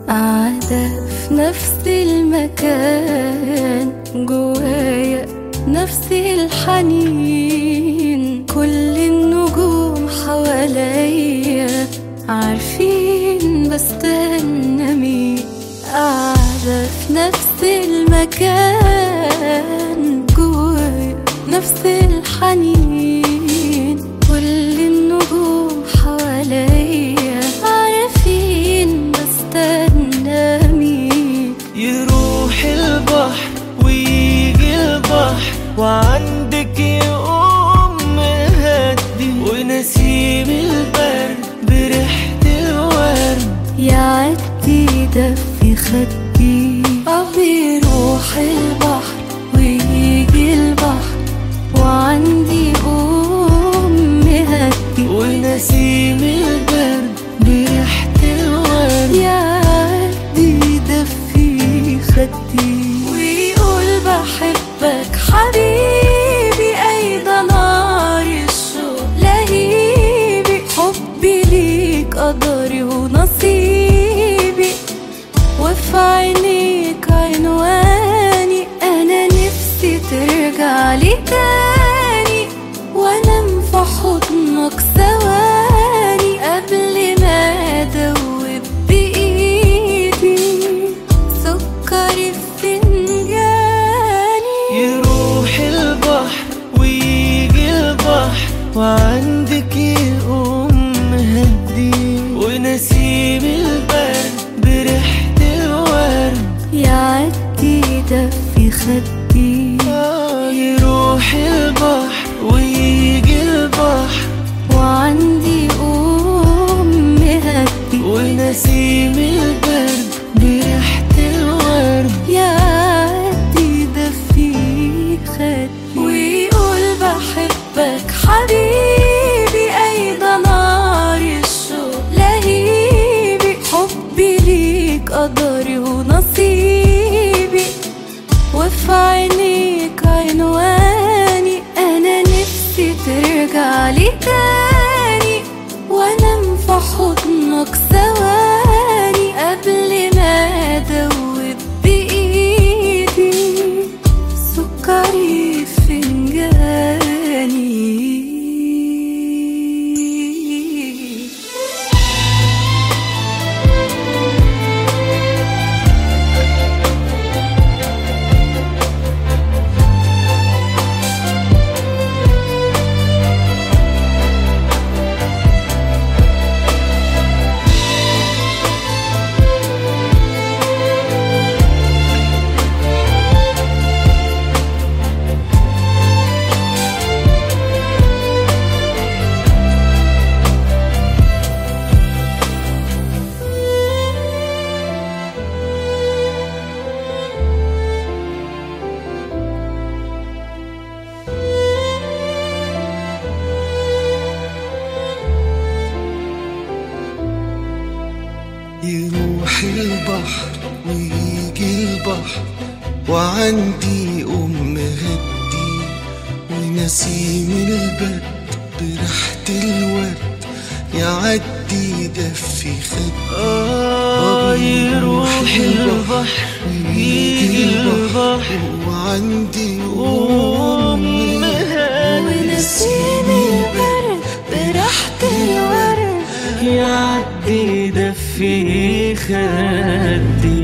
قاعدة في نفس المكان، جوايا نفس الحنين. كل النجوم حواليا عارفين بستنى مين. قاعدة في نفس المكان، جوايا نفس الحنين. كل النجوم حواليا عارفين بستنى مين. يروح البحر ويجي البحر وعندك يقوم مهدي، ونسيم البرد بريحة الورد يعدي يدفي خدي. بيروح البحر ويجي البحر وعندي يقوم مهدي، ونسيم البرد بريحة الورد يعدي يدفي خدي. ويقول بحبك حبيبي، أي ده نار الشوق لهيبي. حبي ليك قدري ونصيبي، وفي عينيك عنواني. أنا نفسي ترجعلي تاني وأنام في حضنك ثواني، قبل ما أدوب بإيدي سكري في فنجاني. يروح البحر ويجي البحر وعندك يقوم مهدي، ونسيم البرد بريحة الورد يعدي يدفي خدي. يروح البحر ويجي البحر وعندي يقوم مهدي، ونسيم البرد بريحة الورد يعدي يدفي خدي. ويقول بحبك حبيبي، أي ده نار الشوق لهيبي. حبي ليك قدري ونصيبي، وفي عينيك عنواني. أنا نفسي ترجعلي تاني وأنام في حضنك ثواني، قبل ما أدوب بإيدي سكري في فنجاني. يروح البحر ويجي البحر وعندي مهدي، ونسيم البرد بريحة الورد يعدي يدفي خدي. يروح البحر ويجي البحر وعندي مهدي، ونسيم البرد بريحة الورد يعدي يدفي خدي.